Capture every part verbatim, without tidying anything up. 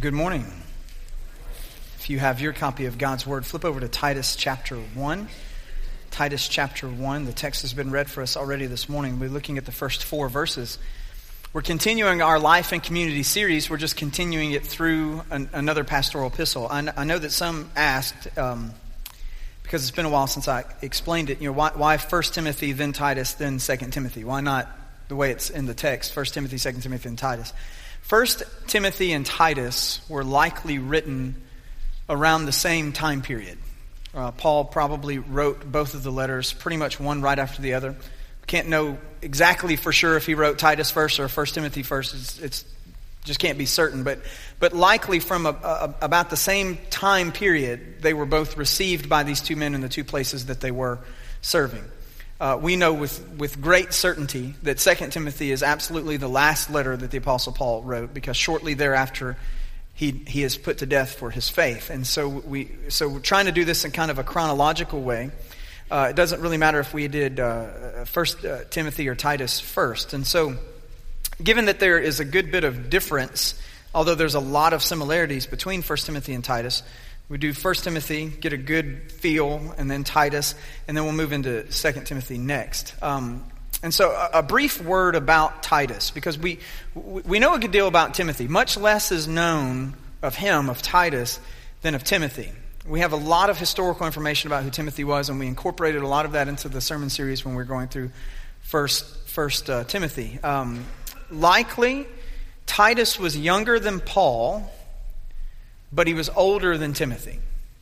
Good morning. If you have your copy of God's Word, flip over to Titus chapter one. Titus chapter one. The text has been read for us already this morning. We're looking at the first four verses. We're continuing our Life and Community series. We're just continuing it through an, another pastoral epistle. I, I know that some asked, um, because it's been a while since I explained it, you know, why, why First Timothy, then Titus, then Second Timothy? Why not the way it's in the text, First Timothy, Second Timothy, and Titus? First Timothy and Titus were likely written around the same time period. Uh, Paul probably wrote both of the letters pretty much one right after the other. Can't know exactly for sure if he wrote Titus first or First Timothy first. It's, it's just can't be certain. But but likely from a, a, about the same time period, they were both received by these two men in the two places that they were serving. Uh, we know with, with great certainty that Second Timothy is absolutely the last letter that the Apostle Paul wrote, because shortly thereafter he he is put to death for his faith. And so we so we're trying to do this in kind of a chronological way. Uh, it doesn't really matter if we did uh, First uh, Timothy or Titus first. And so, given that there is a good bit of difference, although there's a lot of similarities between First Timothy and Titus, we do First Timothy, get a good feel, and then Titus, and then we'll move into Second Timothy next. Um, and so, a, a brief word about Titus, because we we know a good deal about Timothy. Much less is known of him, of Titus, than of Timothy. We have a lot of historical information about who Timothy was, and we incorporated a lot of that into the sermon series when we were going through First, first uh, Timothy. Um, likely, Titus was younger than Paul, but he was older than Timothy.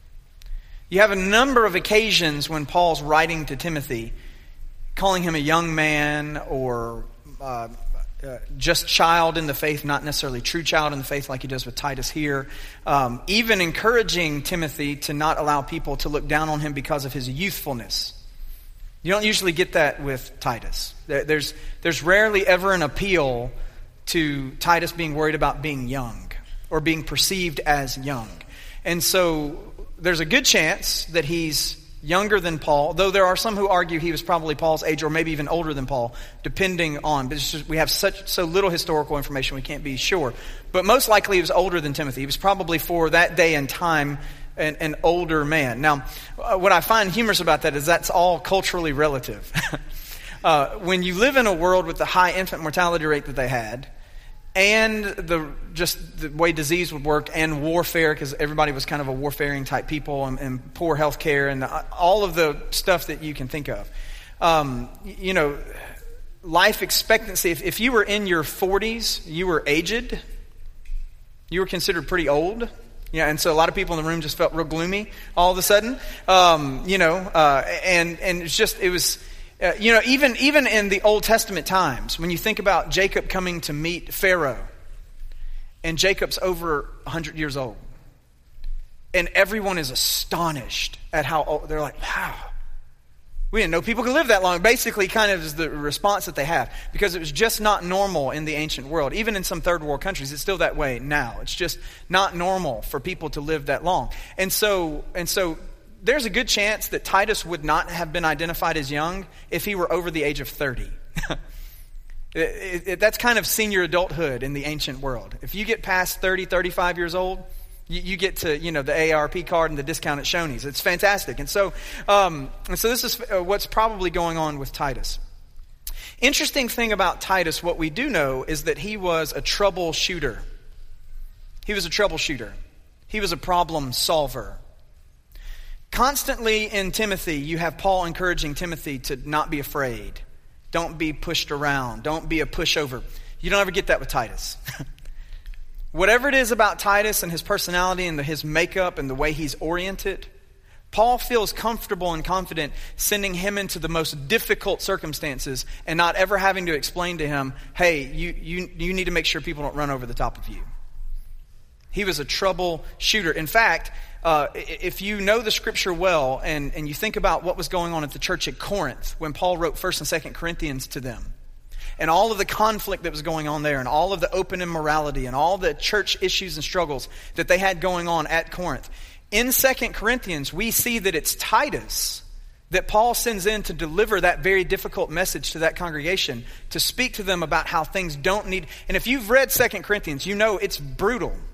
You have a number of occasions when Paul's writing to Timothy, calling him a young man or uh, Uh, just child in the faith, not necessarily true child in the faith like he does with Titus here. Um, even encouraging Timothy to not allow people to look down on him because of his youthfulness. You don't usually get that with Titus. There, there's, there's rarely ever an appeal to Titus being worried about being young or being perceived as young. And so there's a good chance that he's younger than Paul, though there are some who argue he was probably Paul's age or maybe even older than Paul, depending on, but it's just, we have such so little historical information we can't be sure. But most likely he was older than Timothy. He was probably for that day and time an, an older man. Now, uh, what I find humorous about that is that's all culturally relative. uh, when you live in a world with the high infant mortality rate that they had, and the just the way disease would work, and warfare, because everybody was kind of a warfaring type people, and, and poor health care, and the, all of the stuff that you can think of. Um, you know, life expectancy, if, if you were in your forties, you were aged, you were considered pretty old. Yeah, and so a lot of people in the room just felt real gloomy all of a sudden. Um, you know, uh, and, and it's just, it was... Uh, you know, even even in the Old Testament times, when you think about Jacob coming to meet Pharaoh, and Jacob's over one hundred years old, and everyone is astonished at how old, they're like, wow, we didn't know people could live that long. Basically, kind of is the response that they have, because it was just not normal in the ancient world. Even in some third world countries, it's still that way now. It's just not normal for people to live that long. And so, and so, there's a good chance that Titus would not have been identified as young if he were over the age of thirty. it, it, it, that's kind of senior adulthood in the ancient world. If you get past thirty, thirty-five years old, you, you get to, you know, the A A R P card and the discount at Shoney's. It's fantastic. And so, um, and so this is uh, what's probably going on with Titus. Interesting thing about Titus, what we do know is that he was a troubleshooter. He was a troubleshooter. He was a problem solver. Constantly in Timothy, you have Paul encouraging Timothy to not be afraid. Don't be pushed around. Don't be a pushover. You don't ever get that with Titus. Whatever it is about Titus and his personality and the, his makeup and the way he's oriented, Paul feels comfortable and confident sending him into the most difficult circumstances and not ever having to explain to him, hey, you, you, you need to make sure people don't run over the top of you. He was a troubleshooter. In fact, uh, if you know the scripture well and, and you think about what was going on at the church at Corinth when Paul wrote First and Second Corinthians to them, and all of the conflict that was going on there, and all of the open immorality, and all the church issues and struggles that they had going on at Corinth, in Second Corinthians, we see that it's Titus that Paul sends in to deliver that very difficult message to that congregation, to speak to them about how things don't need. And if you've read Second Corinthians, you know it's brutal.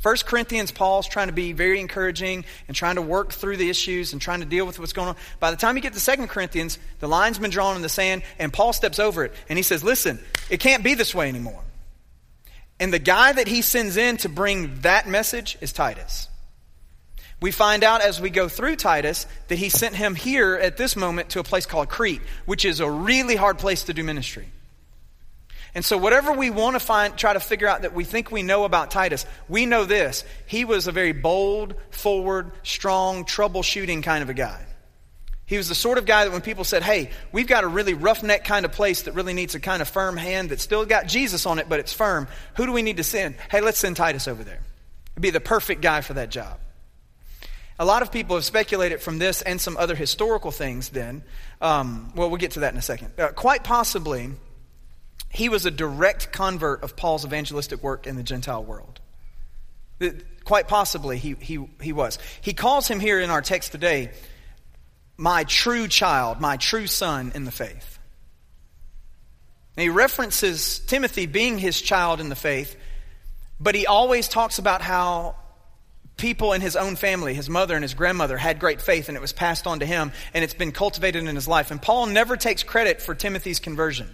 First Corinthians, Paul's trying to be very encouraging and trying to work through the issues and trying to deal with what's going on. By the time you get to Second Corinthians, the line's been drawn in the sand and Paul steps over it and he says, listen, it can't be this way anymore. And the guy that he sends in to bring that message is Titus. We find out as we go through Titus that he sent him here at this moment to a place called Crete, which is a really hard place to do ministry. And so whatever we want to find, try to figure out that we think we know about Titus, we know this. He was a very bold, forward, strong, troubleshooting kind of a guy. He was the sort of guy that when people said, hey, we've got a really roughneck kind of place that really needs a kind of firm hand that's still got Jesus on it, but it's firm. Who do we need to send? Hey, let's send Titus over there. He'd be the perfect guy for that job. A lot of people have speculated from this and some other historical things then. Um, well, we'll get to that in a second. Uh, quite possibly, he was a direct convert of Paul's evangelistic work in the Gentile world. Quite possibly he, he, he was. He calls him here in our text today, my true child, my true son in the faith. And he references Timothy being his child in the faith, but he always talks about how people in his own family, his mother and his grandmother, had great faith and it was passed on to him and it's been cultivated in his life. And Paul never takes credit for Timothy's conversion.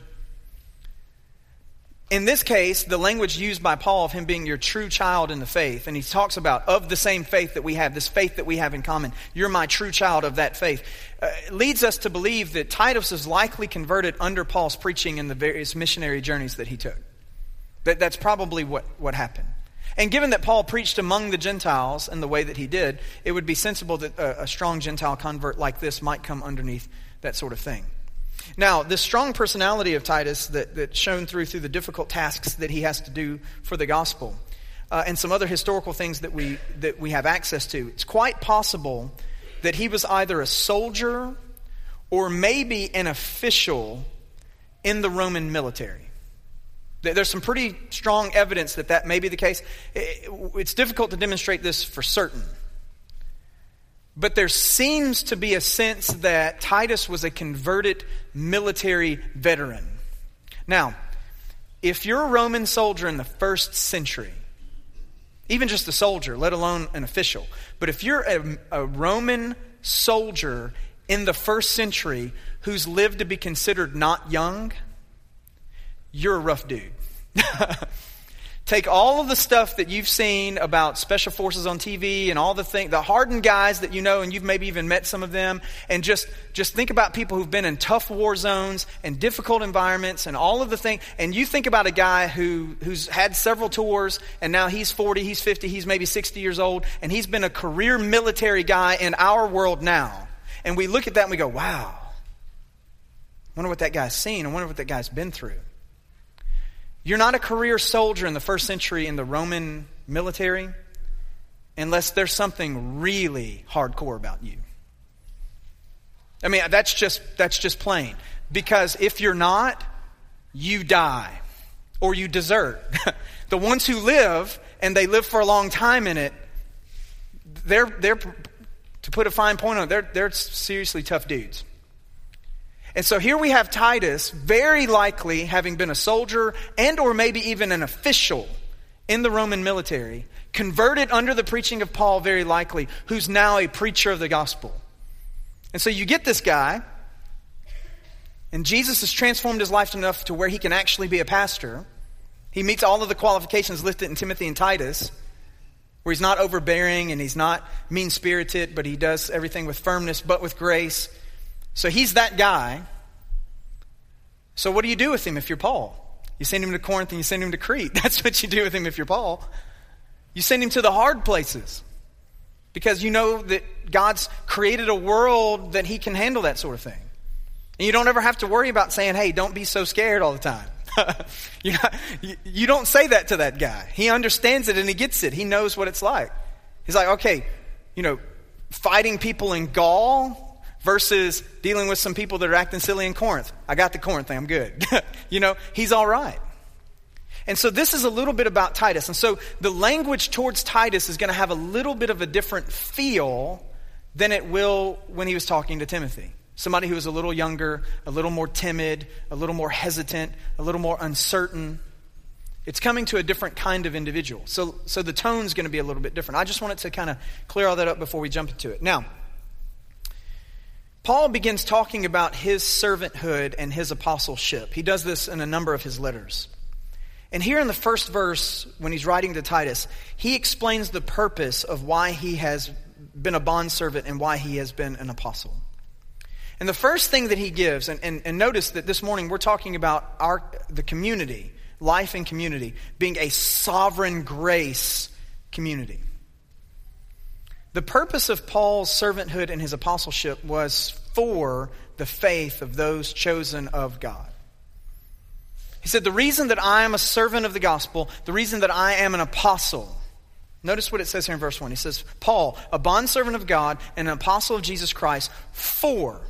In this case, the language used by Paul of him being your true child in the faith, and he talks about of the same faith that we have, this faith that we have in common, you're my true child of that faith, uh, leads us to believe that Titus was likely converted under Paul's preaching in the various missionary journeys that he took. That, that's probably what, what happened. And given that Paul preached among the Gentiles in the way that he did, it would be sensible that a, a strong Gentile convert like this might come underneath that sort of thing. Now, this strong personality of Titus that, that's shown through through the difficult tasks that he has to do for the gospel, uh, and some other historical things that we that we have access to, it's quite possible that he was either a soldier or maybe an official in the Roman military. There's some pretty strong evidence that that may be the case. It's difficult to demonstrate this for certain. But there seems to be a sense that Titus was a converted military veteran. Now, if you're a Roman soldier in the first century, even just a soldier, let alone an official, but if you're a, a Roman soldier in the first century who's lived to be considered not young, you're a rough dude. Take all of the stuff that you've seen about special forces on T V and all the thing, the hardened guys that you know, and you've maybe even met some of them, and just, just think about people who've been in tough war zones and difficult environments and all of the things, and you think about a guy who, who's had several tours, and now he's forty, he's fifty, he's maybe sixty years old, and he's been a career military guy in our world now. And we look at that and we go, wow, I wonder what that guy's seen, I wonder what that guy's been through. You're not a career soldier in the first century in the Roman military unless there's something really hardcore about you. I mean, that's just that's just plain. Because if you're not, you die or you desert. The ones who live, and they live for a long time in it, they're they're to put a fine point on it, they're they're seriously tough dudes. And so here we have Titus, very likely having been a soldier and or maybe even an official in the Roman military, converted under the preaching of Paul very likely, who's now a preacher of the gospel. And so you get this guy, and Jesus has transformed his life enough to where he can actually be a pastor. He meets all of the qualifications listed in Timothy and Titus, where he's not overbearing and he's not mean-spirited, but he does everything with firmness but with grace. So he's that guy. So what do you do with him if you're Paul? You send him to Corinth and you send him to Crete. That's what you do with him if you're Paul. You send him to the hard places because you know that God's created a world that he can handle that sort of thing. And you don't ever have to worry about saying, hey, don't be so scared all the time. you, know, you, you don't say that to that guy. He understands it and he gets it. He knows what it's like. He's like, okay, you know, fighting people in Gaul versus dealing with some people that are acting silly in Corinth. I got the Corinth thing, I'm good. You know, he's all right. And so this is a little bit about Titus. And so the language towards Titus is going to have a little bit of a different feel than it will when he was talking to Timothy. Somebody who was a little younger, a little more timid, a little more hesitant, a little more uncertain. It's coming to a different kind of individual. So, so the tone's going to be a little bit different. I just wanted to kind of clear all that up before we jump into it. Now, Paul begins talking about his servanthood and his apostleship. He does this in a number of his letters. And here in the first verse, when he's writing to Titus, he explains the purpose of why he has been a bondservant and why he has been an apostle. And the first thing that he gives, and, and, and notice that this morning we're talking about our the community, life and community, being a sovereign grace community. The purpose of Paul's servanthood and his apostleship was for the faith of those chosen of God. He said, the reason that I am a servant of the gospel, the reason that I am an apostle. Notice what it says here in verse one. He says, Paul, a bondservant of God and an apostle of Jesus Christ, for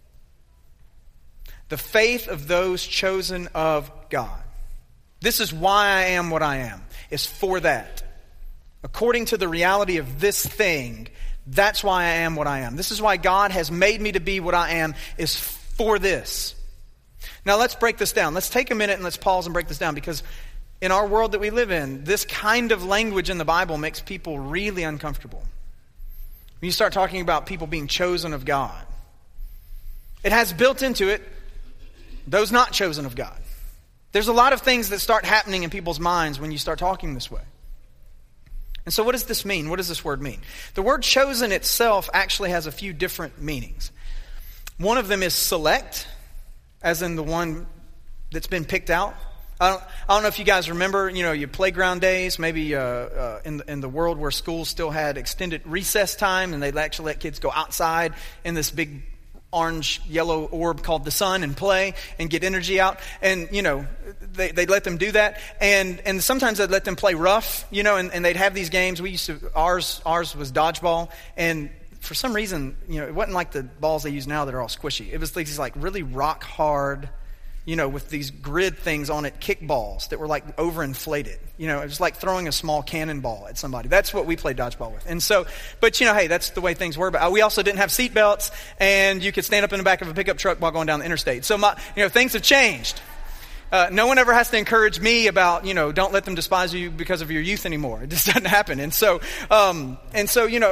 the faith of those chosen of God. This is why I am what I am. It's for that. According to the reality of this thing, that's why I am what I am. This is why God has made me to be what I am, is for this. Now let's break this down. Let's take a minute and let's pause and break this down, because in our world that we live in, this kind of language in the Bible makes people really uncomfortable. When you start talking about people being chosen of God, it has built into it those not chosen of God. There's a lot of things that start happening in people's minds when you start talking this way. And so what does this mean? What does this word mean? The word chosen itself actually has a few different meanings. One of them is select, as in the one that's been picked out. I don't, I don't know if you guys remember, you know, your playground days, maybe uh, uh, in, the, in the world where schools still had extended recess time and they'd actually let kids go outside in this big orange, yellow orb called the sun and play and get energy out. And, you know, they, they'd let them do that. And and sometimes they'd let them play rough, you know, and, and they'd have these games. We used to, ours, ours was dodgeball. And for some reason, you know, it wasn't like the balls they use now that are all squishy. It was these like really rock hard, you know, with these grid things on it, kickballs that were like overinflated. You know, it was like throwing a small cannonball at somebody. That's what we played dodgeball with. And so, but you know, hey, that's the way things were. But we also didn't have seat belts, and you could stand up in the back of a pickup truck while going down the interstate. So my, you know, things have changed. Uh, no one ever has to encourage me about, you know, don't let them despise you because of your youth anymore. It just doesn't happen. And so, um, and so, you know,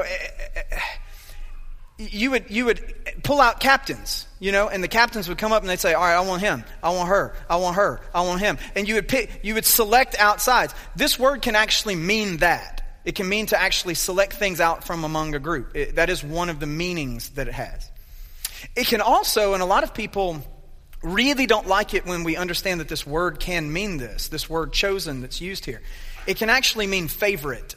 you would you would pull out captains, you know, and the captains would come up and they'd say, all right, I want him, I want her, I want her, I want him. And you would pick, you would select outsides. This word can actually mean that. It can mean to actually select things out from among a group. It, that is one of the meanings that it has. It can also, and a lot of people really don't like it when we understand that this word can mean this, this word chosen that's used here. It can actually mean favorite.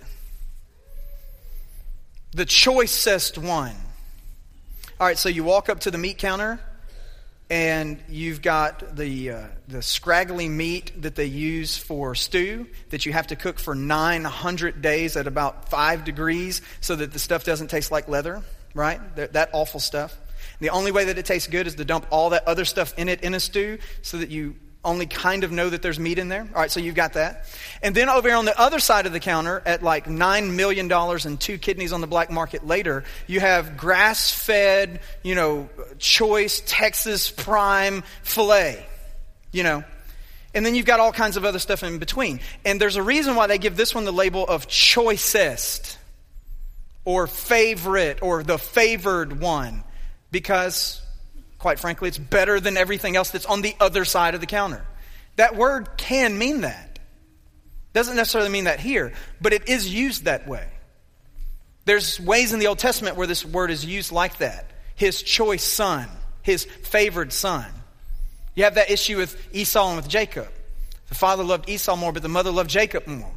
The choicest one. All right, so you walk up to the meat counter, and you've got the uh, the scraggly meat that they use for stew that you have to cook for nine hundred days at about five degrees so that the stuff doesn't taste like leather, right? That, that awful stuff. The only way that it tastes good is to dump all that other stuff in it in a stew so that you only kind of know that there's meat in there. All right, so you've got that. And then over here on the other side of the counter, at like nine million dollars and two kidneys on the black market later, you have grass-fed, you know, choice Texas prime filet, you know. And then you've got all kinds of other stuff in between. And there's a reason why they give this one the label of choicest or favorite or the favored one. Because, quite frankly, it's better than everything else that's on the other side of the counter. That word can mean that. Doesn't necessarily mean that here, but it is used that way. There's ways in the Old Testament where this word is used like that. His choice son, his favored son. You have that issue with Esau and with Jacob. The father loved Esau more, but the mother loved Jacob more.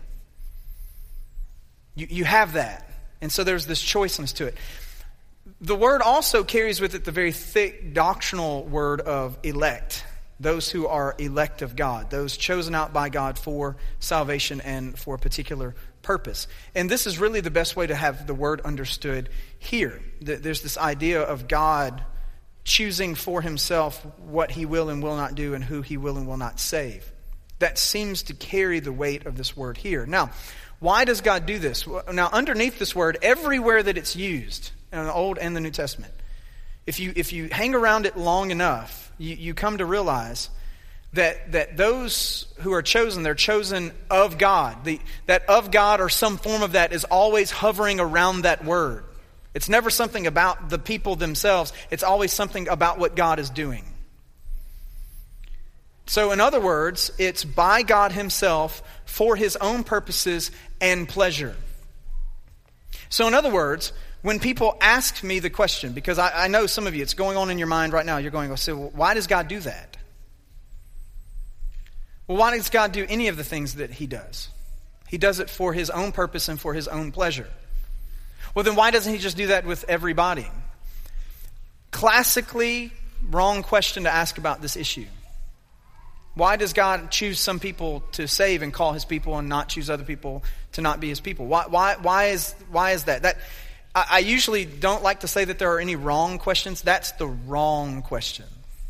You, you have that. And so there's this choiceness to it. The word also carries with it the very thick doctrinal word of elect. Those who are elect of God. Those chosen out by God for salvation and for a particular purpose. And this is really the best way to have the word understood here. There's this idea of God choosing for himself what he will and will not do and who he will and will not save. That seems to carry the weight of this word here. Now, why does God do this? Now, underneath this word, everywhere that it's used, in the Old and the New Testament, if you if you hang around it long enough, you, you come to realize that that those who are chosen, they're chosen of God. The, that of God or some form of that is always hovering around that word. It's never something about the people themselves. It's always something about what God is doing. So in other words, it's by God himself for his own purposes and pleasure. So in other words, when people ask me the question, because I, I know some of you, it's going on in your mind right now, you're going to say, well, why does God do that? Well, why does God do any of the things that he does? He does it for his own purpose and for his own pleasure. Well, then why doesn't he just do that with everybody? Classically, wrong question to ask about this issue. Why does God choose some people to save and call his people and not choose other people to not be his people? Why, why, why is, why is that? That I, I usually don't like to say that there are any wrong questions. That's the wrong question.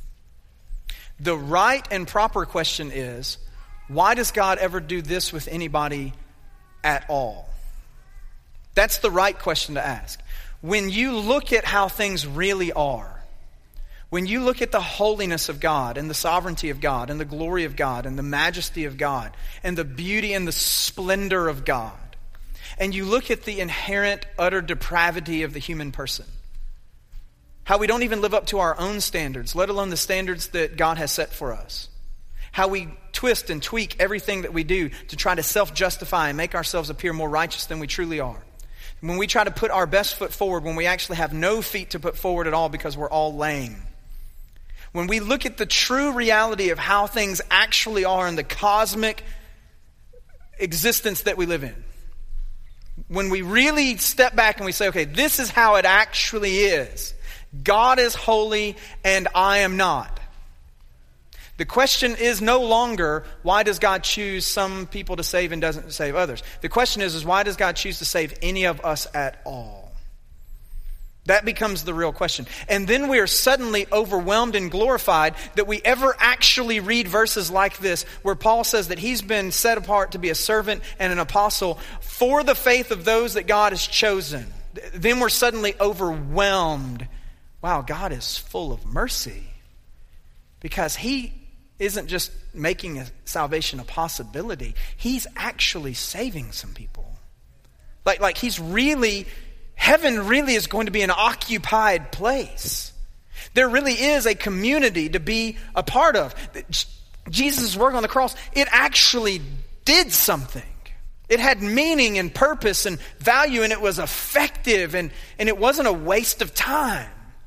The right and proper question is, why does God ever do this with anybody at all? That's the right question to ask. When you look at how things really are, when you look at the holiness of God and the sovereignty of God and the glory of God and the majesty of God and the beauty and the splendor of God, and you look at the inherent utter depravity of the human person, how we don't even live up to our own standards, let alone the standards that God has set for us. How we twist and tweak everything that we do to try to self-justify and make ourselves appear more righteous than we truly are. When we try to put our best foot forward when we actually have no feet to put forward at all because we're all lame. When we look at the true reality of how things actually are in the cosmic existence that we live in. When we really step back and we say, okay, this is how it actually is. God is holy and I am not. The question is no longer, why does God choose some people to save and doesn't save others? The question is, is why does God choose to save any of us at all? That becomes the real question. And then we are suddenly overwhelmed and glorified that we ever actually read verses like this, where Paul says that he's been set apart to be a servant and an apostle for the faith of those that God has chosen. Then we're suddenly overwhelmed. Wow, God is full of mercy. Because he isn't just making a salvation a possibility. He's actually saving some people. Like, like he's really, heaven really is going to be an occupied place. There really is a community to be a part of. Jesus' work on the cross, it actually did something. It had meaning and purpose and value, and it was effective, and, and it wasn't a waste of time.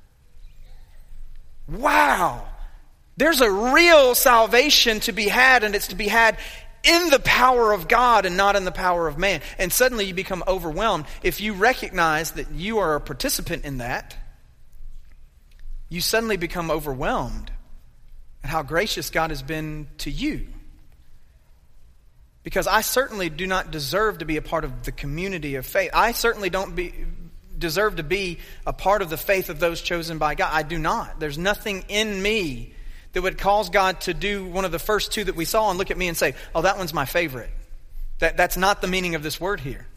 Wow. There's a real salvation to be had, and it's to be had in the power of God and not in the power of man. And suddenly you become overwhelmed. If you recognize that you are a participant in that, you suddenly become overwhelmed at how gracious God has been to you. Because I certainly do not deserve to be a part of the community of faith. I certainly don't be, deserve to be a part of the faith of those chosen by God. I do not. There's nothing in me that would cause God to do one of the first two that we saw and look at me and say, oh, that one's my favorite. That, that's not the meaning of this word here.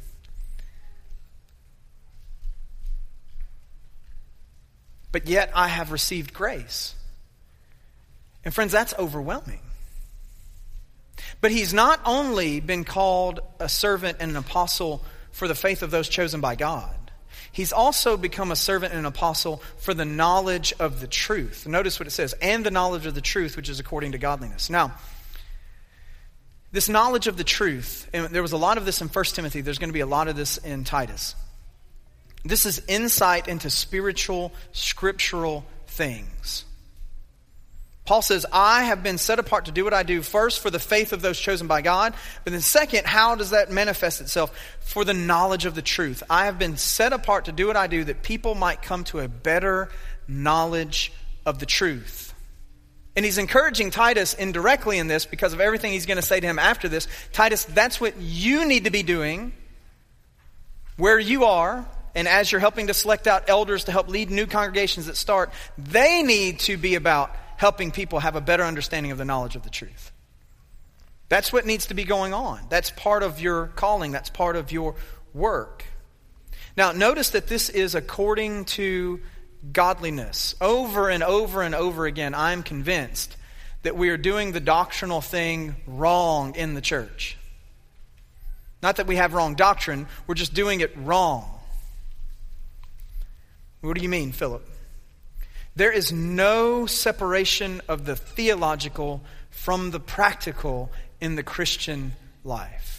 But yet I have received grace. And friends, that's overwhelming. But he's not only been called a servant and an apostle for the faith of those chosen by God. He's also become a servant and an apostle for the knowledge of the truth. Notice what it says, and the knowledge of the truth, which is according to godliness. Now, this knowledge of the truth, and there was a lot of this in First Timothy, there's going to be a lot of this in Titus. This is insight into spiritual, scriptural things. Paul says, I have been set apart to do what I do, first for the faith of those chosen by God, but then second, how does that manifest itself? For the knowledge of the truth. I have been set apart to do what I do that people might come to a better knowledge of the truth. And he's encouraging Titus indirectly in this because of everything he's going to say to him after this. Titus, that's what you need to be doing where you are. And as you're helping to select out elders to help lead new congregations that start, they need to be about helping people have a better understanding of the knowledge of the truth. That's what needs to be going on. That's part of your calling. That's part of your work. Now, notice that this is according to godliness. Over and over and over again, I'm convinced that we are doing the doctrinal thing wrong in the church. Not that we have wrong doctrine, we're just doing it wrong. What do you mean, Philip? There is no separation of the theological from the practical in the Christian life.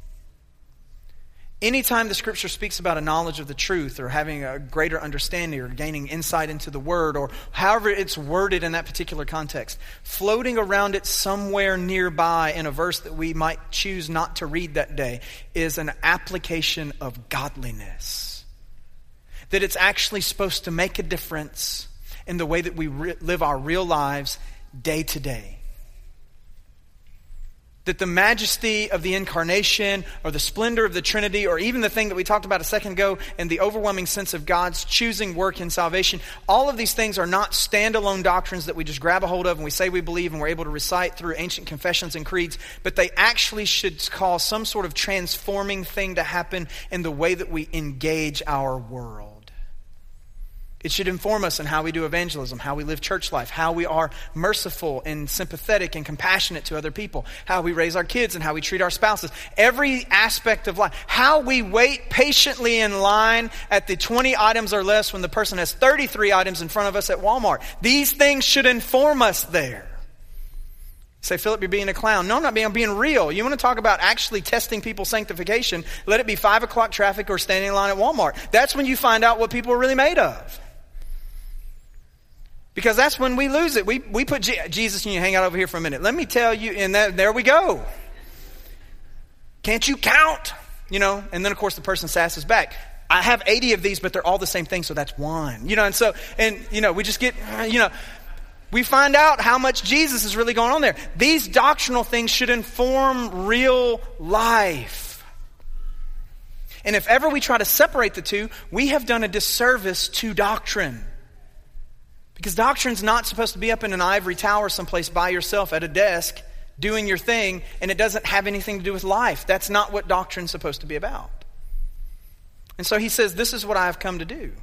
Anytime the Scripture speaks about a knowledge of the truth or having a greater understanding or gaining insight into the Word or however it's worded in that particular context, floating around it somewhere nearby in a verse that we might choose not to read that day is an application of godliness. That it's actually supposed to make a difference in the way that we re- live our real lives day to day. That the majesty of the incarnation or the splendor of the Trinity or even the thing that we talked about a second ago and the overwhelming sense of God's choosing work in salvation, all of these things are not standalone doctrines that we just grab a hold of and we say we believe and we're able to recite through ancient confessions and creeds, but they actually should cause some sort of transforming thing to happen in the way that we engage our world. It should inform us in how we do evangelism, how we live church life, how we are merciful and sympathetic and compassionate to other people, how we raise our kids and how we treat our spouses. Every aspect of life. How we wait patiently in line at the twenty items or less when the person has thirty-three items in front of us at Walmart. These things should inform us there. Say, Philip, you're being a clown. No, I'm not being, I'm being real. You want to talk about actually testing people's sanctification, let it be five o'clock traffic or standing in line at Walmart. That's when you find out what people are really made of. Because that's when we lose it. We we put Je- Jesus, can you hang out over here for a minute? Let me tell you, and that, there we go. Can't you count? You know, and then of course the person sasses back. I have eighty of these, but they're all the same thing, so that's one. You know, and so, and you know, we just get, you know, we find out how much Jesus is really going on there. These doctrinal things should inform real life. And if ever we try to separate the two, we have done a disservice to doctrine. Because doctrine's not supposed to be up in an ivory tower someplace by yourself at a desk doing your thing, and it doesn't have anything to do with life. That's not what doctrine's supposed to be about. And so he says, this is what I have come to do.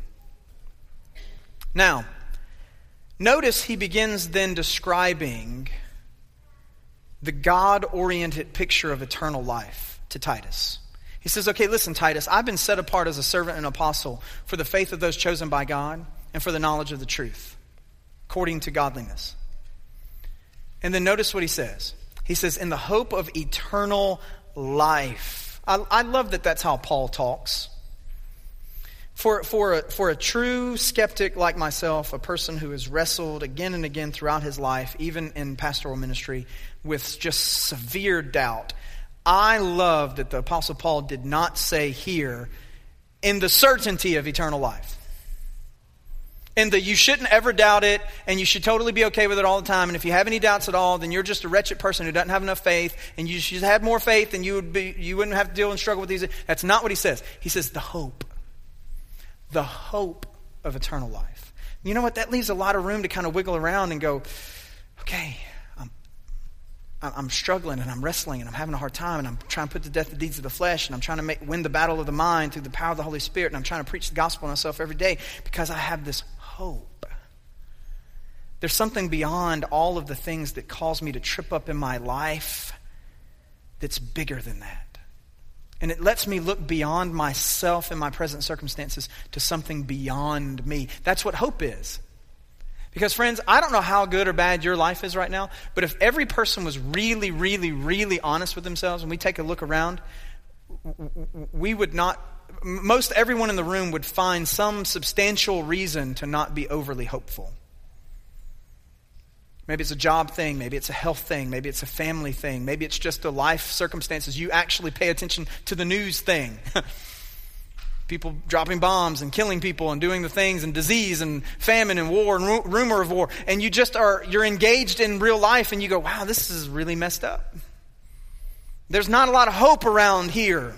Now, notice he begins then describing the God-oriented picture of eternal life to Titus. He says, okay, listen, Titus, I've been set apart as a servant and apostle for the faith of those chosen by God and for the knowledge of the truth, according to godliness. And then notice what he says. He says, in the hope of eternal life. I, I love that that's how Paul talks. For, for, a, for a true skeptic like myself, a person who has wrestled again and again throughout his life, even in pastoral ministry, with just severe doubt, I love that the Apostle Paul did not say here, in the certainty of eternal life. And that you shouldn't ever doubt it, and you should totally be okay with it all the time. And if you have any doubts at all, then you're just a wretched person who doesn't have enough faith, and you should have more faith, and you would be, you wouldn't have to deal and struggle with these. That's not what he says. He says the hope. The hope of eternal life. You know what? That leaves a lot of room to kind of wiggle around and go, okay, I'm, I'm struggling, and I'm wrestling, and I'm having a hard time, and I'm trying to put to death the deeds of the flesh, and I'm trying to make, win the battle of the mind through the power of the Holy Spirit, and I'm trying to preach the gospel to myself every day because I have this hope. There's something beyond all of the things that cause me to trip up in my life that's bigger than that. And it lets me look beyond myself and my present circumstances to something beyond me. That's what hope is. Because friends, I don't know how good or bad your life is right now, but if every person was really, really, really honest with themselves and we take a look around, we would not, most everyone in the room would find some substantial reason to not be overly hopeful. Maybe it's a job thing, maybe it's a health thing, maybe it's a family thing, maybe it's just the life circumstances. You actually pay attention to the news thing. People dropping bombs and killing people and doing the things and disease and famine and war and ru- rumor of war. And you just are, you're engaged in real life and you go, wow, this is really messed up. There's not a lot of hope around here.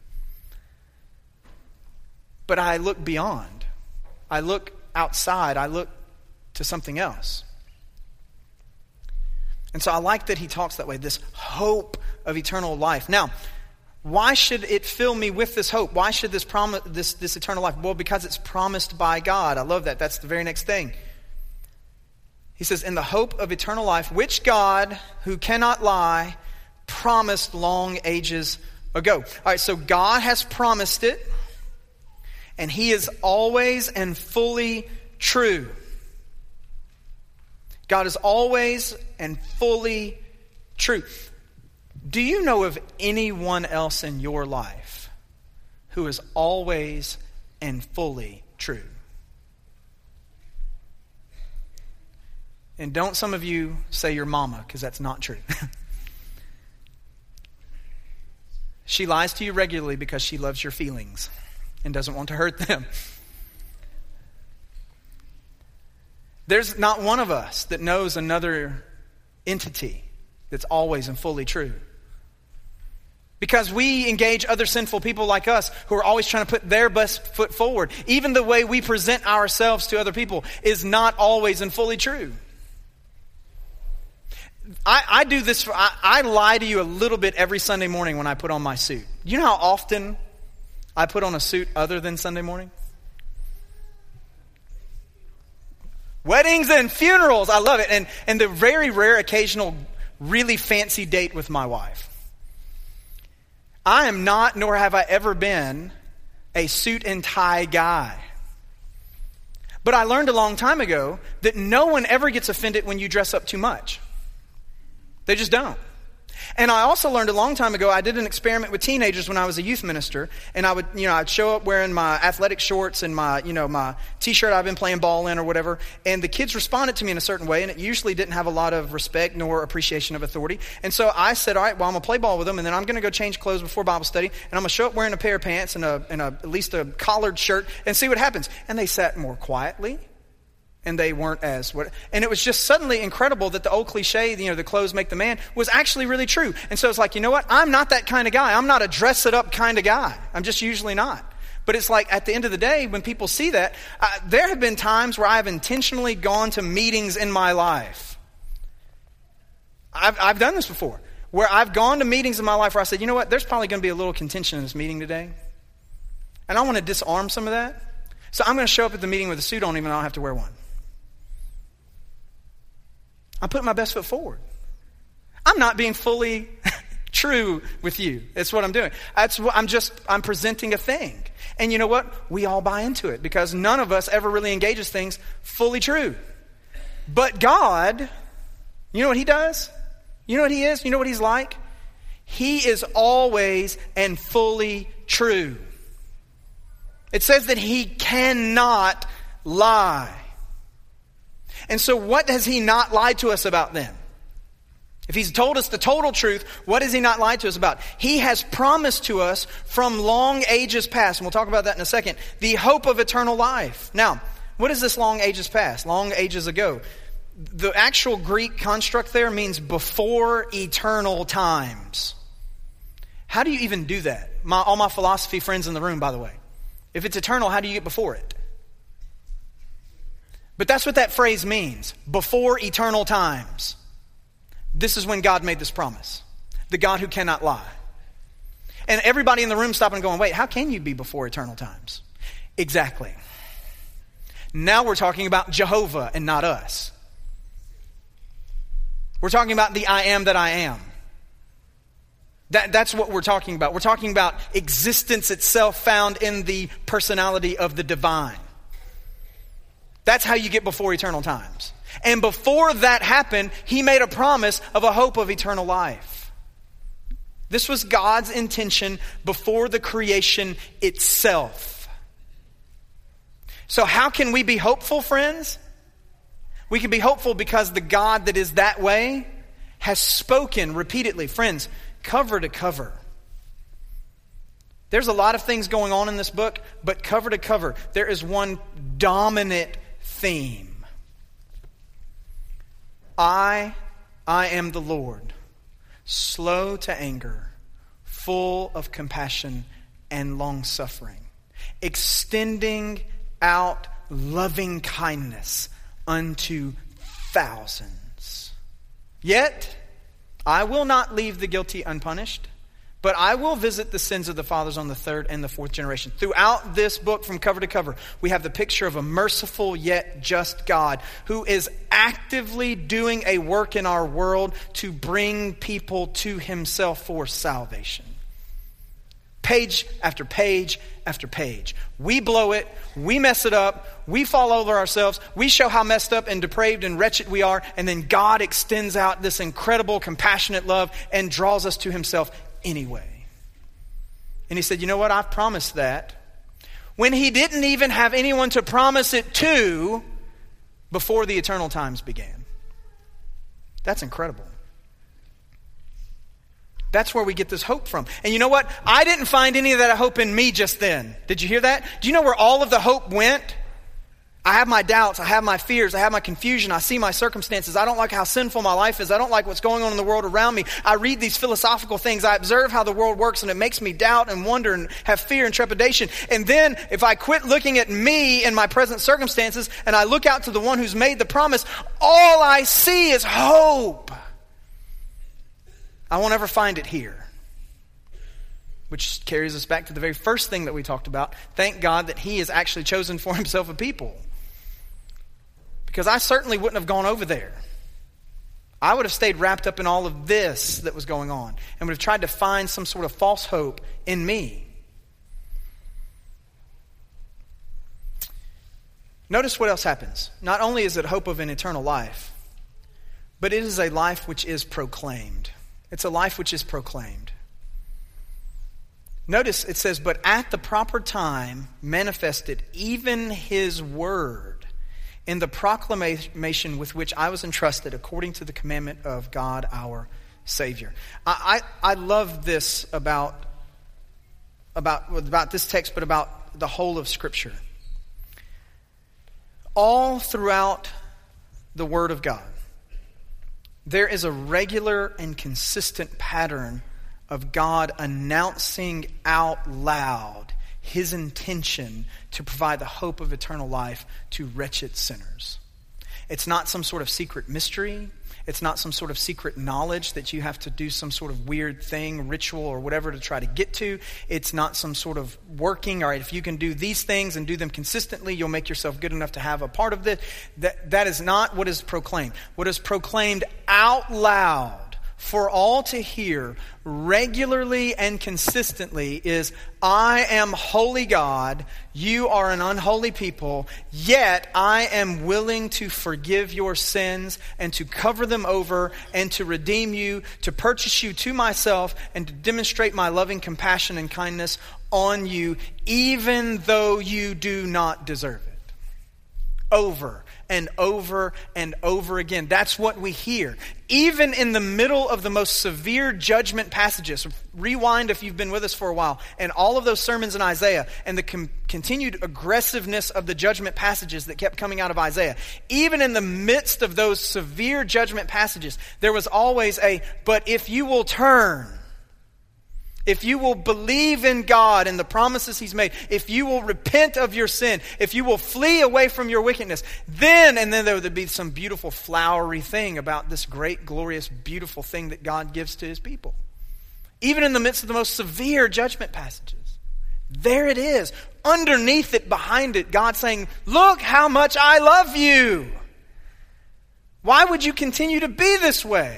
But I look beyond. I look outside. I look to something else. And so I like that he talks that way, this hope of eternal life. Now, why should it fill me with this hope? Why should this promise, this, this eternal life? Well, because it's promised by God. I love that. That's the very next thing. He says, in the hope of eternal life, which God, who cannot lie, promised long ages ago. All right, so God has promised it, and he is always and fully true. God is always and fully true. Do you know of anyone else in your life who is always and fully true? And don't some of you say your mama, because that's not true. She lies to you regularly because she loves your feelings and doesn't want to hurt them. There's not one of us that knows another entity that's always and fully true. Because we engage other sinful people like us who are always trying to put their best foot forward. Even the way we present ourselves to other people is not always and fully true. I, I do this, for, I, I lie to you a little bit every Sunday morning when I put on my suit. You know how often I put on a suit other than Sunday morning? Weddings and funerals, I love it. And, and the very rare occasional really fancy date with my wife. I am not, nor have I ever been, a suit and tie guy. But I learned a long time ago that no one ever gets offended when you dress up too much. They just don't. And I also learned a long time ago, I did an experiment with teenagers when I was a youth minister, and I would, you know, I'd show up wearing my athletic shorts and my, you know, my t-shirt I've been playing ball in or whatever, and the kids responded to me in a certain way, and it usually didn't have a lot of respect nor appreciation of authority. And so I said, all right, well, I'm going to play ball with them, and then I'm going to go change clothes before Bible study, and I'm going to show up wearing a pair of pants and a, and a, at least a collared shirt and see what happens. And they sat more quietly. And they weren't as what, and it was just suddenly incredible that the old cliche, you know, the clothes make the man, was actually really true. And so it's like, you know what? I'm not that kind of guy. I'm not a dress it up kind of guy. I'm just usually not. But it's like at the end of the day, when people see that, uh, there have been times where I've intentionally gone to meetings in my life. I've, I've done this before, where I've gone to meetings in my life where I said, you know what? There's probably going to be a little contention in this meeting today. And I want to disarm some of that. So I'm going to show up at the meeting with a suit on, even though I don't have to wear one. I'm putting my best foot forward. I'm not being fully true with you. That's what I'm doing. That's what I'm just, I'm presenting a thing. And you know what? We all buy into it because none of us ever really engages things fully true. But God, you know what he does? You know what he is? You know what he's like? He is always and fully true. It says that he cannot lie. And so what has he not lied to us about then? If he's told us the total truth, what has he not lied to us about? He has promised to us from long ages past, and we'll talk about that in a second, the hope of eternal life. Now, what is this long ages past? Long ages ago. The actual Greek construct there means before eternal times. How do you even do that? My, all my philosophy friends in the room, by the way. If it's eternal, how do you get before it? But that's what that phrase means. Before eternal times. This is when God made this promise. The God who cannot lie. And everybody in the room stopping and going, wait, how can you be before eternal times? Exactly. Now we're talking about Jehovah and not us. We're talking about the I am that I am. That, that's what we're talking about. We're talking about existence itself found in the personality of the divine. That's how you get before eternal times. And before that happened, he made a promise of a hope of eternal life. This was God's intention before the creation itself. So how can we be hopeful, friends? We can be hopeful because the God that is that way has spoken repeatedly. Friends, cover to cover. There's a lot of things going on in this book, but cover to cover, there is one dominant theme. I, I am the Lord, slow to anger, full of compassion and long-suffering, extending out loving kindness unto thousands. Yet, I will not leave the guilty unpunished, But I will visit the sins of the fathers on the third and the fourth generation. Throughout this book, from cover to cover, we have the picture of a merciful yet just God who is actively doing a work in our world to bring people to himself for salvation. Page after page after page. We blow it, we mess it up, we fall over ourselves, we show how messed up and depraved and wretched we are, and then God extends out this incredible, compassionate love and draws us to himself anyway. And he said, you know what? I've promised that. When he didn't even have anyone to promise it to before the eternal times began. That's incredible. That's where we get this hope from. And you know what? I didn't find any of that hope in me just then. Did you hear that? Do you know where all of the hope went? I have my doubts. I have my fears. I have my confusion. I see my circumstances. I don't like how sinful my life is. I don't like what's going on in the world around me. I read these philosophical things. I observe how the world works, and it makes me doubt and wonder and have fear and trepidation. And then if I quit looking at me and my present circumstances and I look out to the one who's made the promise, all I see is hope. I won't ever find it here. Which carries us back to the very first thing that we talked about. Thank God that he has actually chosen for himself a people. Because I certainly wouldn't have gone over there. I would have stayed wrapped up in all of this that was going on and would have tried to find some sort of false hope in me. Notice what else happens. Not only is it hope of an eternal life, but it is a life which is proclaimed. It's a life which is proclaimed. Notice it says, but at the proper time manifested even his word in the proclamation with which I was entrusted according to the commandment of God our Savior. I, I, I love this about, about, about this text, but about the whole of Scripture. All throughout the Word of God, there is a regular and consistent pattern of God announcing out loud his intention to provide the hope of eternal life to wretched sinners. It's not some sort of secret mystery. It's not some sort of secret knowledge that you have to do some sort of weird thing, ritual or whatever to try to get to. It's not some sort of working, all right, if you can do these things and do them consistently, you'll make yourself good enough to have a part of this. That, that is not what is proclaimed. What is proclaimed out loud for all to hear regularly and consistently is, I am holy God, you are an unholy people, yet I am willing to forgive your sins and to cover them over and to redeem you, to purchase you to myself and to demonstrate my loving compassion and kindness on you, even though you do not deserve it. Over and over and over again. That's what we hear. Even in the middle of the most severe judgment passages. Rewind if you've been with us for a while. And all of those sermons in Isaiah and the com- continued aggressiveness of the judgment passages that kept coming out of Isaiah. Even in the midst of those severe judgment passages, there was always a, but if you will turn, if you will believe in God and the promises he's made, if you will repent of your sin, if you will flee away from your wickedness, then, and then there would be some beautiful flowery thing about this great, glorious, beautiful thing that God gives to his people. Even in the midst of the most severe judgment passages. There it is. Underneath it, behind it, God saying, look how much I love you. Why would you continue to be this way?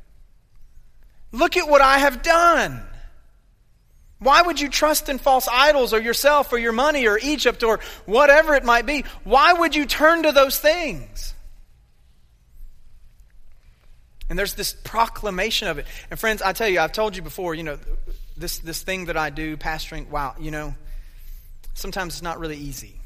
Look at what I have done. Why would you trust in false idols or yourself or your money or Egypt or whatever it might be? Why would you turn to those things? And there's this proclamation of it. And friends, I tell you, I've told you before, you know, this, this thing that I do, pastoring, wow, you know, sometimes it's not really easy.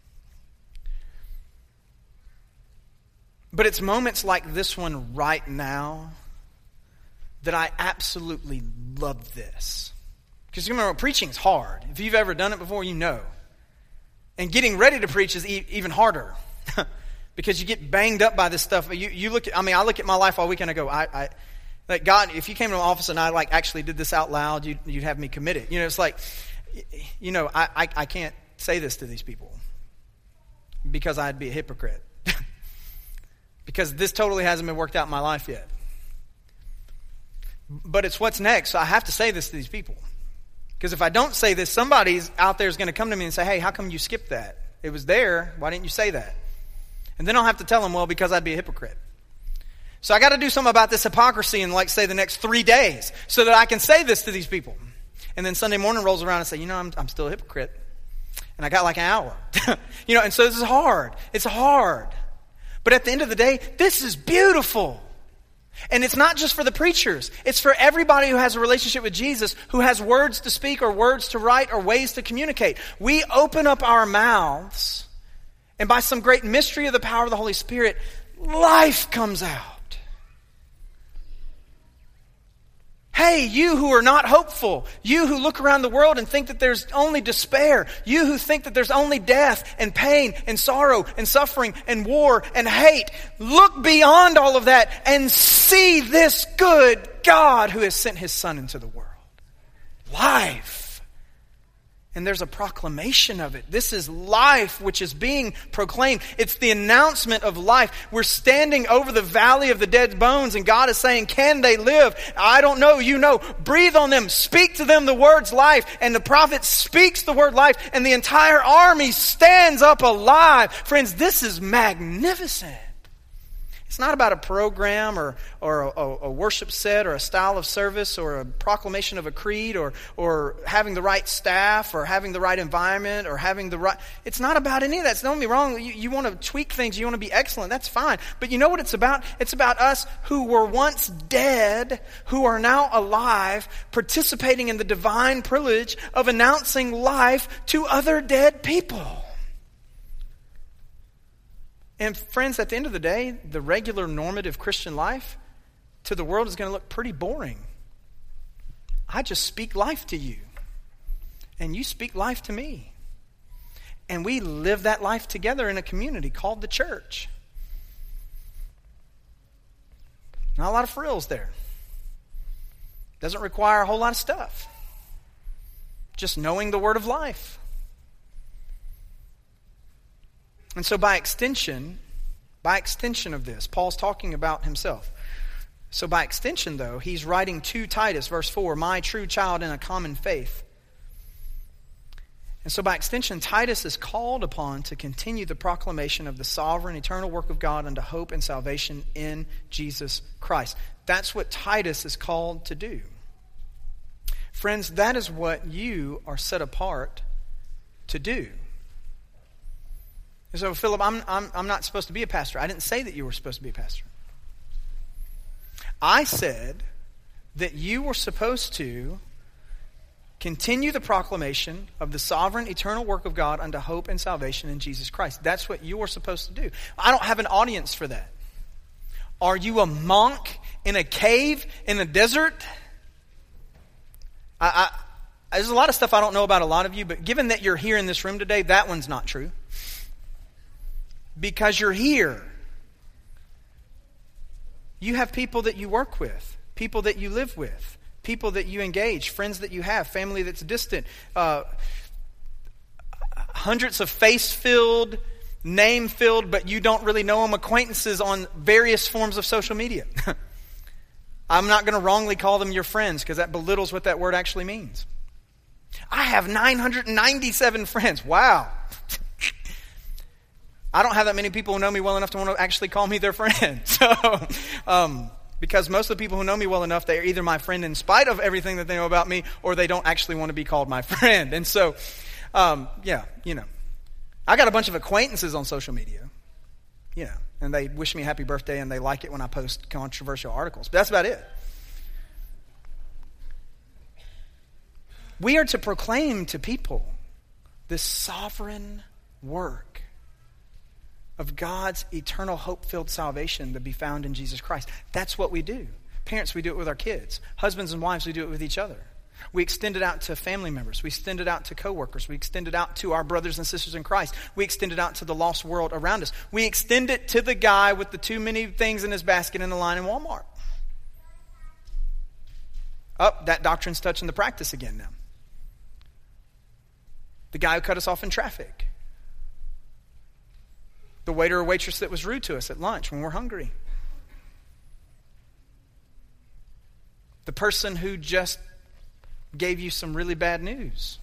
But it's moments like this one right now that I absolutely love this. Because you remember, preaching is hard. If you've ever done it before, you know. And getting ready to preach is e- even harder. Because you get banged up by this stuff. You, you look at, I mean, I look at my life all weekend and I go, I, I, like, God, if you came to my office and I like actually did this out loud, you'd, you'd have me committed. You know, it's like, you know, I, I, I can't say this to these people because I'd be a hypocrite. Because this totally hasn't been worked out in my life yet. But it's what's next. So I have to say this to these people. Because if I don't say this, somebody out there is going to come to me and say, hey, how come you skipped that? It was there. Why didn't you say that? And then I'll have to tell them, well, because I'd be a hypocrite. So I got to do something about this hypocrisy in, like, say, the next three days so that I can say this to these people. And then Sunday morning rolls around and say, you know, I'm, I'm still a hypocrite. And I got like an hour. you know, and so this is hard. It's hard. But at the end of the day, this is beautiful. And it's not just for the preachers. It's for everybody who has a relationship with Jesus, who has words to speak or words to write or ways to communicate. We open up our mouths, and by some great mystery of the power of the Holy Spirit, life comes out. Hey, you who are not hopeful, you who look around the world and think that there's only despair, you who think that there's only death and pain and sorrow and suffering and war and hate, look beyond all of that and see this good God who has sent his Son into the world. Life. And there's a proclamation of it. This is life which is being proclaimed. It's the announcement of life. We're standing over the valley of the dead bones, and God is saying, can they live? I don't know. You know. Breathe on them. Speak to them the words life. And the prophet speaks the word life, and the entire army stands up alive. Friends, this is magnificent. It's not about a program or, or a, a worship set or a style of service or a proclamation of a creed or, or having the right staff or having the right environment or having the right... It's not about any of that. Don't get me wrong. You, you want to tweak things. You want to be excellent. That's fine. But you know what it's about? It's about us who were once dead, who are now alive, participating in the divine privilege of announcing life to other dead people. And friends, at the end of the day, the regular normative Christian life to the world is going to look pretty boring. I just speak life to you. And you speak life to me. And we live that life together in a community called the church. Not a lot of frills there. Doesn't require a whole lot of stuff. Just knowing the word of life. And so by extension, by extension of this, Paul's talking about himself. So by extension, though, he's writing to Titus, verse four, my true child in a common faith. And so by extension, Titus is called upon to continue the proclamation of the sovereign, eternal work of God unto hope and salvation in Jesus Christ. That's what Titus is called to do. Friends, that is what you are set apart to do. And so, Philip, I'm, I'm, I'm not supposed to be a pastor. I didn't say that you were supposed to be a pastor. I said that you were supposed to continue the proclamation of the sovereign, eternal work of God unto hope and salvation in Jesus Christ. That's what you are supposed to do. I don't have an audience for that. Are you a monk in a cave in the desert? I, I, there's a lot of stuff I don't know about a lot of you, but given that you're here in this room today, that one's not true. Because you're here. You have people that you work with, people that you live with, people that you engage, friends that you have, family that's distant, uh, hundreds of face-filled, name-filled, but you don't really know them, acquaintances on various forms of social media. I'm not going to wrongly call them your friends because that belittles what that word actually means. I have nine hundred ninety-seven friends. Wow. I don't have that many people who know me well enough to want to actually call me their friend. So, um, because most of the people who know me well enough, they are either my friend in spite of everything that they know about me, or they don't actually want to be called my friend. And so, um, yeah, you know, I got a bunch of acquaintances on social media, you know, and they wish me a happy birthday and they like it when I post controversial articles. But that's about it. We are to proclaim to people this sovereign work of God's eternal hope-filled salvation to be found in Jesus Christ. That's what we do. Parents, we do it with our kids. Husbands and wives, we do it with each other. We extend it out to family members. We extend it out to coworkers. We extend it out to our brothers and sisters in Christ. We extend it out to the lost world around us. We extend it to the guy with the too many things in his basket in the line in Walmart. Oh, that doctrine's touching the practice again now. The guy who cut us off in traffic. The waiter or waitress that was rude to us at lunch when we're hungry. The person who just gave you some really bad news.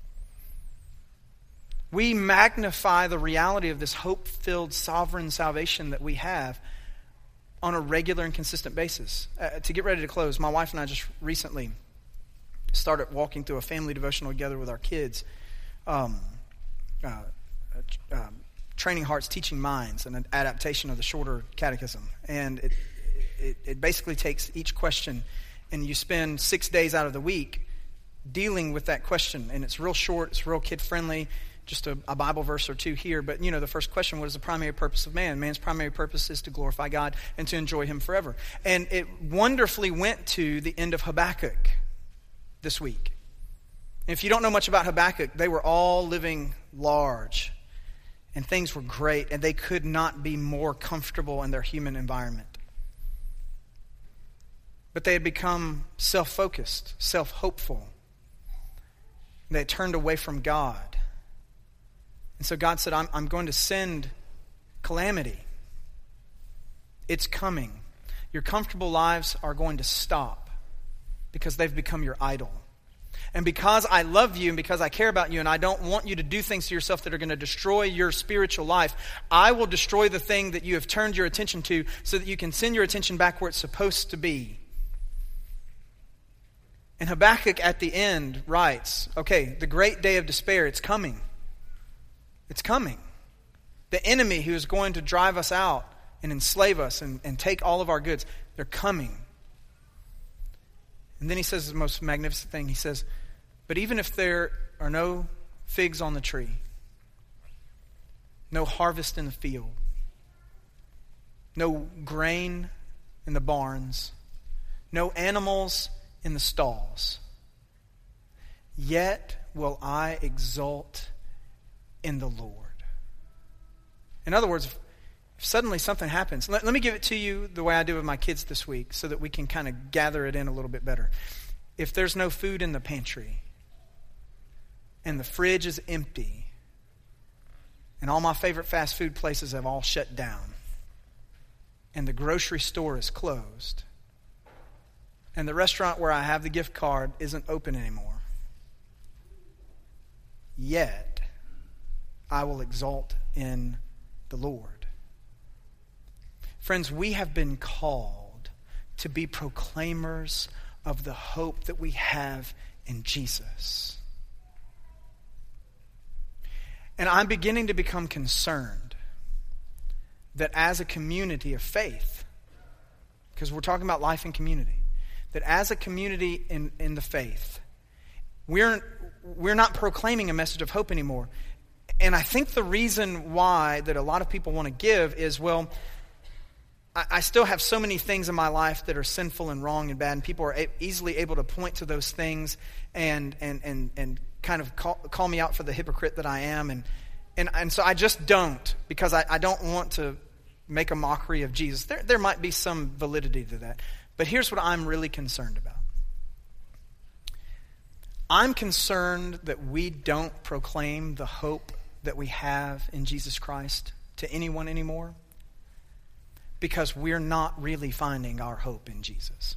We magnify the reality of this hope-filled sovereign salvation that we have on a regular and consistent basis. Uh, to get ready to close, my wife and I just recently started walking through a family devotional together with our kids. Um, uh, uh, Training Hearts, Teaching Minds, an adaptation of the shorter catechism. And it, it, it basically takes each question, and you spend six days out of the week dealing with that question. And it's real short, it's real kid-friendly, just a, a Bible verse or two here. But, you know, the first question, what is the primary purpose of man? Man's primary purpose is to glorify God and to enjoy him forever. And it wonderfully went to the end of Habakkuk this week. And if you don't know much about Habakkuk, they were all living large. And things were great, and they could not be more comfortable in their human environment. But they had become self-focused, self-hopeful. They had turned away from God. And so God said, I'm, I'm going to send calamity. It's coming. Your comfortable lives are going to stop because they've become your idol. And because I love you and because I care about you and I don't want you to do things to yourself that are going to destroy your spiritual life, I will destroy the thing that you have turned your attention to so that you can send your attention back where it's supposed to be. And Habakkuk at the end writes, okay, the great day of despair, it's coming. It's coming. The enemy who is going to drive us out and enslave us and, and take all of our goods, they're coming. And then he says the most magnificent thing. He says, but even if there are no figs on the tree, no harvest in the field, no grain in the barns, no animals in the stalls, yet will I exult in the Lord. In other words, if, if suddenly something happens, let, let me give it to you the way I do with my kids this week so that we can kind of gather it in a little bit better. If there's no food in the pantry and the fridge is empty and all my favorite fast food places have all shut down and the grocery store is closed and the restaurant where I have the gift card isn't open anymore, yet I will exult in the Lord. Friends, we have been called to be proclaimers of the hope that we have in Jesus. And I'm beginning to become concerned that as a community of faith, because we're talking about life in community, that as a community in, in the faith, we're, we're not proclaiming a message of hope anymore. And I think the reason why that a lot of people want to give is, well, I, I still have so many things in my life that are sinful and wrong and bad, and people are a- easily able to point to those things and and and and kind of call, call me out for the hypocrite that I am, and and and so I just don't, because I, I don't want to make a mockery of Jesus. There there might be some validity to that, but here's what I'm really concerned about. I'm concerned that we don't proclaim the hope that we have in Jesus Christ to anyone anymore because we're not really finding our hope in Jesus.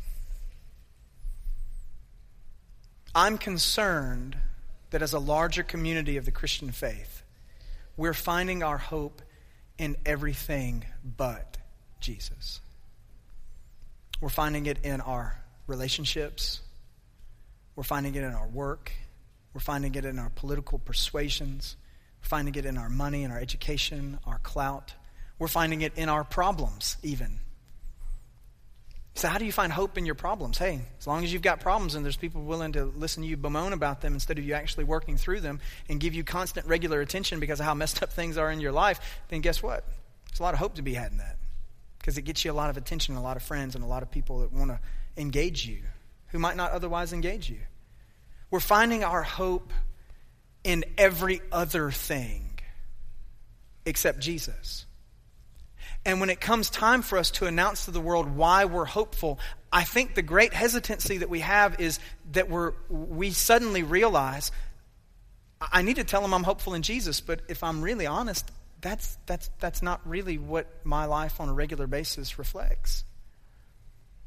I'm concerned that as a larger community of the Christian faith, we're finding our hope in everything but Jesus. We're finding it in our relationships. We're finding it in our work. We're finding it in our political persuasions. We're finding it in our money, in our education, our clout. We're finding it in our problems even. So how do you find hope in your problems? Hey, as long as you've got problems and there's people willing to listen to you bemoan about them instead of you actually working through them and give you constant regular attention because of how messed up things are in your life, then guess what? There's a lot of hope to be had in that because it gets you a lot of attention, a lot of friends, and a lot of people that want to engage you who might not otherwise engage you. We're finding our hope in every other thing except Jesus. And when it comes time for us to announce to the world why we're hopeful, I think the great hesitancy that we have is that we're we suddenly realize, I need to tell them I'm hopeful in Jesus, but if I'm really honest, that's that's that's not really what my life on a regular basis reflects.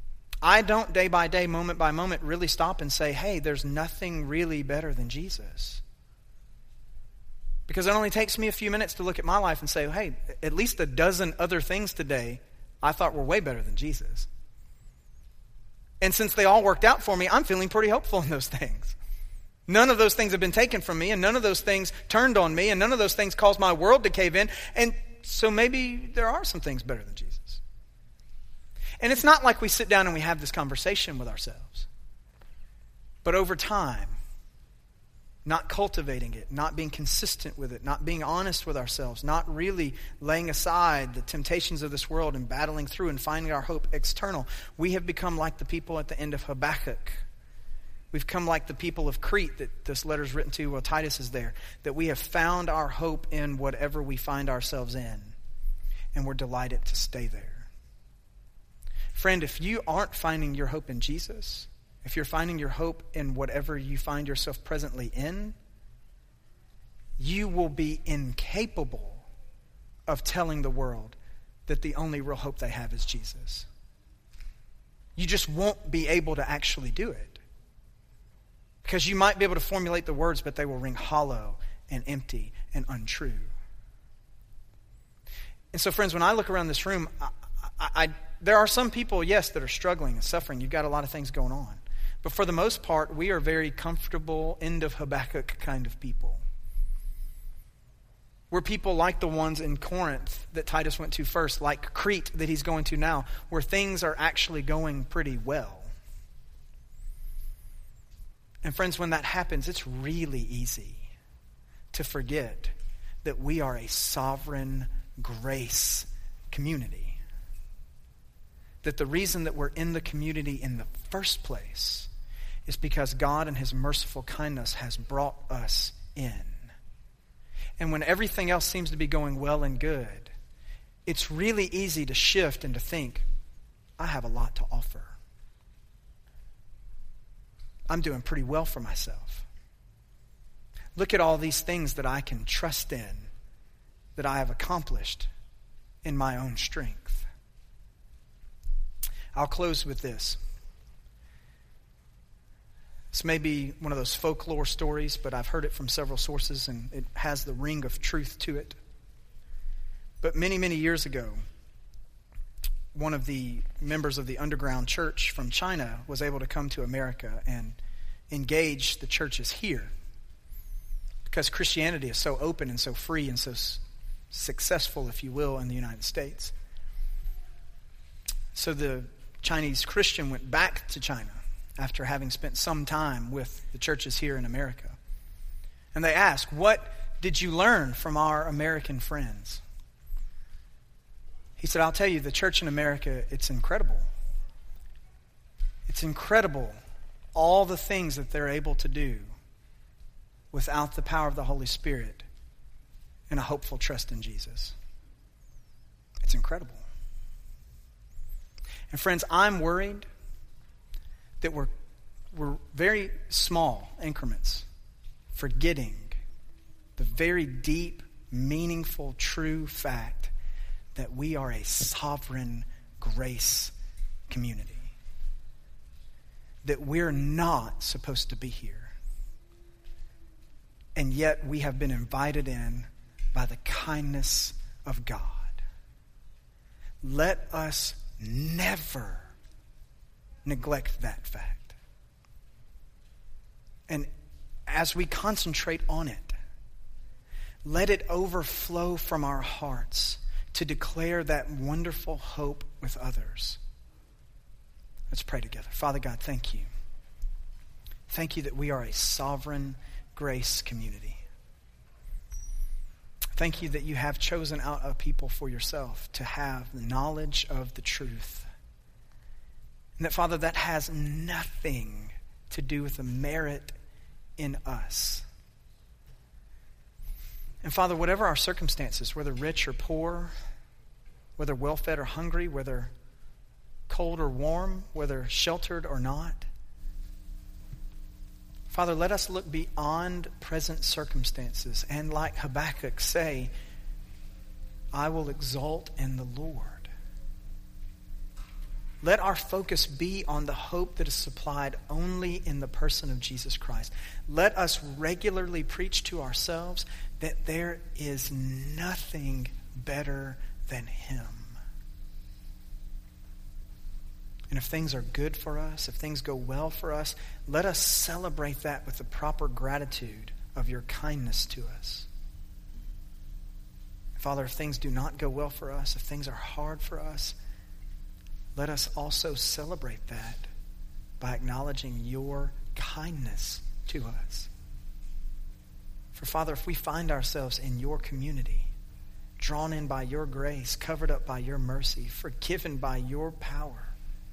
I don't day by day, moment by moment, really stop and say, hey, there's nothing really better than Jesus. Because it only takes me a few minutes to look at my life and say, hey, at least a dozen other things today I thought were way better than Jesus. And since they all worked out for me, I'm feeling pretty hopeful in those things. None of those things have been taken from me, and none of those things turned on me, and none of those things caused my world to cave in. And so maybe there are some things better than Jesus. And it's not like we sit down and we have this conversation with ourselves. But over time, not cultivating it, not being consistent with it, not being honest with ourselves, not really laying aside the temptations of this world and battling through and finding our hope external, we have become like the people at the end of Habakkuk. We've come like the people of Crete that this letter is written to while Titus is there, that we have found our hope in whatever we find ourselves in, and we're delighted to stay there. Friend, if you aren't finding your hope in Jesus, if you're finding your hope in whatever you find yourself presently in, you will be incapable of telling the world that the only real hope they have is Jesus. You just won't be able to actually do it. Because you might be able to formulate the words, but they will ring hollow and empty and untrue. And so, friends, when I look around this room, I, I, I, there are some people, yes, that are struggling and suffering. You've got a lot of things going on. But for the most part, we are very comfortable, end of Habakkuk kind of people. We're people like the ones in Corinth that Titus went to first, like Crete that he's going to now, where things are actually going pretty well. And friends, when that happens, it's really easy to forget that we are a sovereign grace community. That the reason that we're in the community in the first place is because God in his merciful kindness has brought us in. And when everything else seems to be going well and good, it's really easy to shift and to think, I have a lot to offer. I'm doing pretty well for myself. Look at all these things that I can trust in, that I have accomplished in my own strength. I'll close with this. This may be one of those folklore stories, but I've heard it from several sources, and it has the ring of truth to it. But many, many years ago, one of the members of the underground church from China was able to come to America and engage the churches here. Because Christianity is so open and so free and so s- successful, if you will, in the United States. So the Chinese Christian went back to China after having spent some time with the churches here in America. And they asked, what did you learn from our American friends? He said, I'll tell you, the church in America, it's incredible. It's incredible all the things that they're able to do without the power of the Holy Spirit and a hopeful trust in Jesus. It's incredible. And friends, I'm worried that we're, we're very small increments forgetting the very deep, meaningful, true fact that we are a sovereign grace community. That we're not supposed to be here. And yet we have been invited in by the kindness of God. Let us never neglect that fact. And as we concentrate on it, let it overflow from our hearts to declare that wonderful hope with others. Let's pray together. Father God, thank you. Thank you that we are a sovereign grace community. Thank you that you have chosen out a people for yourself to have the knowledge of the truth. And that, Father, that has nothing to do with the merit in us. And Father, whatever our circumstances, whether rich or poor, whether well-fed or hungry, whether cold or warm, whether sheltered or not, Father, let us look beyond present circumstances and, like Habakkuk, say, I will exult in the Lord. Let our focus be on the hope that is supplied only in the person of Jesus Christ. Let us regularly preach to ourselves that there is nothing better than him. And if things are good for us, if things go well for us, let us celebrate that with the proper gratitude of your kindness to us. Father, if things do not go well for us, if things are hard for us, let us also celebrate that by acknowledging your kindness to us. For Father, if we find ourselves in your community, drawn in by your grace, covered up by your mercy, forgiven by your power,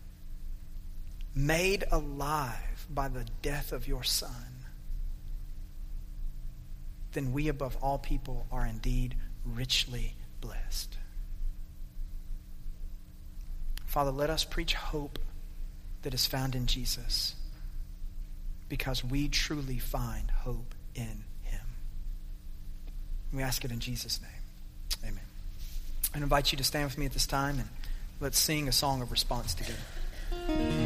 made alive by the death of your Son, then we above all people are indeed richly blessed. Father, let us preach hope that is found in Jesus, because we truly find hope in him. We ask it in Jesus' name. Amen. I invite you to stand with me at this time and let's sing a song of response together.